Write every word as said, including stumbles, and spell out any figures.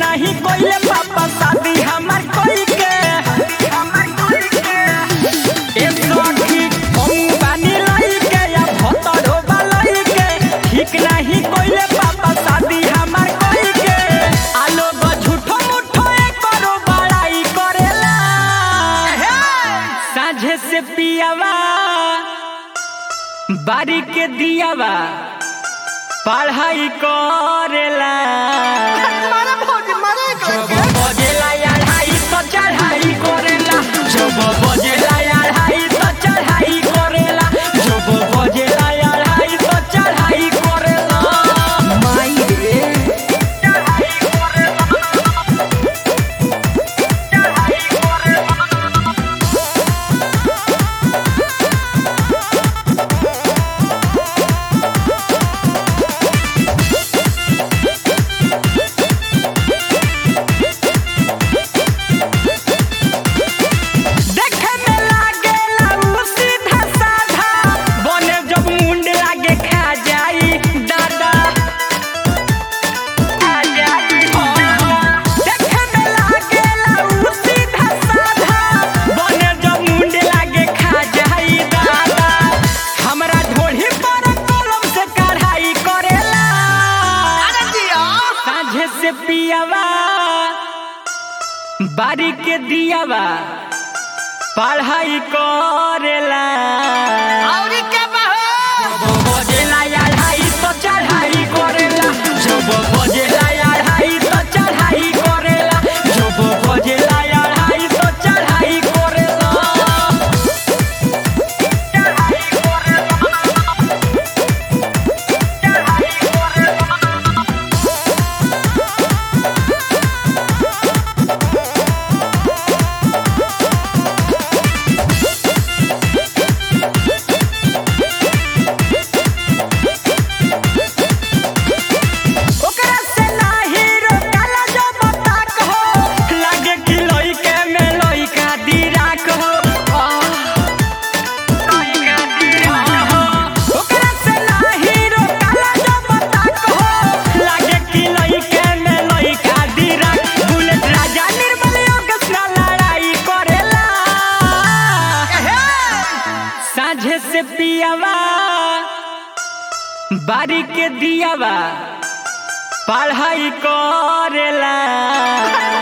नहीं कोई पापा शादी हमार कोई के ए सखी हम बानी लाई के या भतरो बालाई के ठीक नहीं कोई पापा शादी हमार कोई के आलो झूठो मुठो करो बड़ाई करेला साझे से पियावा बारी के दियावा पढ़ाई करेला जब बजेला अढ़ाई तो चढ़ाई करेला जब बजेला अढ़ाई तो चढ़ाई करेला जब बजेला अढ़ाई तो चढ़ाई करेला माई रे चढ़ाई करेला चढ़ाई करेला से पियावा बारी के दियावा पढ़ाई करेला और क्या बहो बजेला अढ़ाई तो चढ़ाई करेला जब बजेला अढ़ाई तो चढ़ाई करेला जब बजेला अढ़ाई तो चढ़ाई करेला चढ़ाई करेला चढ़ाई करेला साझे से पियावा बारी के दियावा पढ़ाई करेला।